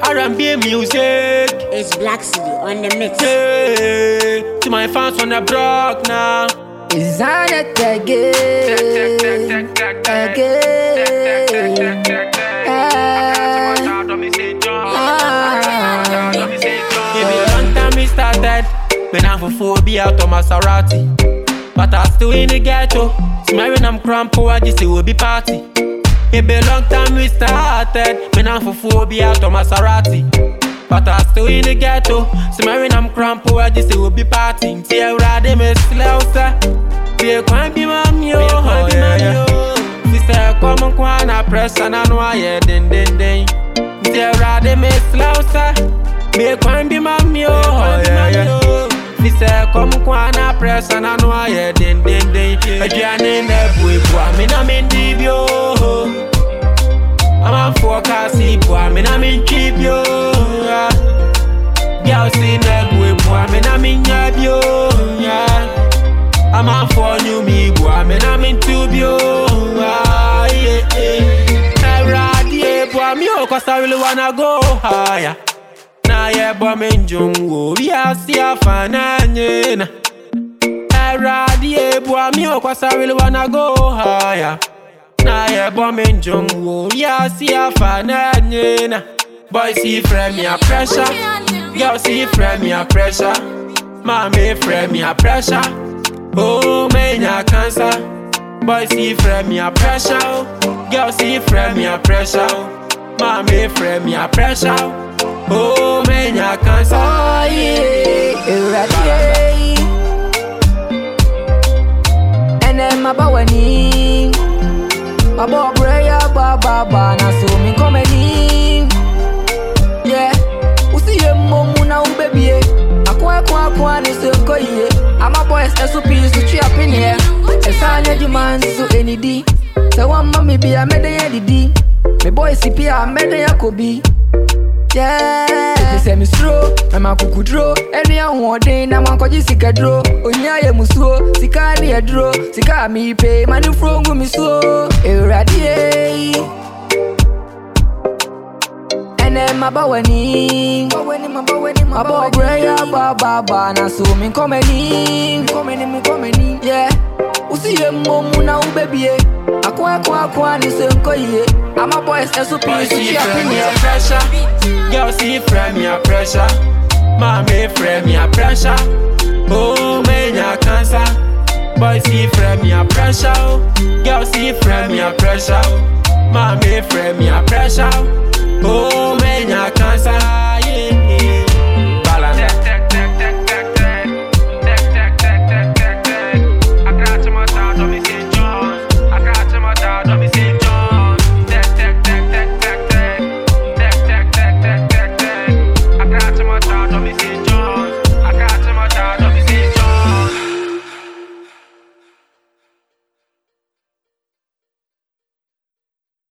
R&B music. It's Black City on the mix. Hey, to my fans on the block now. Is on it again. It be a long time we started. Been on for 4 be out of Maserati. But I still in the ghetto. Smearing I'm crampo, I just say we'll be party. It be a long time we started. Been on for 4 be out of Maserati. But I still in the ghetto. Smearing I'm crampo, I just say we'll be party. See how ride me slow, sir. Be a crime be my mule. Sister, come on, Kwana press and I know I hear den. See how ride me slow, sir. Be a crime be my mule. Sister, come Kwana press and I know I hear den. A journey in the boy, I'm in deep yo. I'm a forecasting boy, I'm in cheap yo. Girl see that boy, I'm in yab yo. I'm a for new me boy, I'm in tube yo. Boy, me cause I really wanna go higher. Na ye boy me njungo, we are see a fananye. Radie boy, me cause I really wanna go higher. Na ye boy me njungo, we are see a fananye. Boy see frame me a pressure, girl see frame me a pressure, mommy frame me a pressure. Oh man ya cancer, boy see frame me a pressure, girl see frame me a pressure, mommy frame me a pressure. Oh man ya cancer. Oh yeah, and then my bawani, my boy prayer baba na so me comedy. Yeah, usi ye momu na baby. Akwa ni so koye. I'm a boy SOP so chi up in here. Esanya demand so any di. So one mommy be a mede ya didi. Me boy CP a mede ya kobi. Yeah, they say me slow, I'm a kukudro. Any one day, na man koji sika dro. Onya ye musuo, sika ni a dro. Sika mi pay, manu frongu mi so. Eradie. And then my bawani, my boy breya baba na so me comedy. Yeah, usi ye momu na baby. Akwa ni so koye. I'm a boy SOP, so she frame me a pressure. Girl see frame me a pressure. Mommy frame me a pressure. Oh man ya cancer. Boy see frame me a pressure. Girl see frame me a pressure. Mommy frame me a pressure.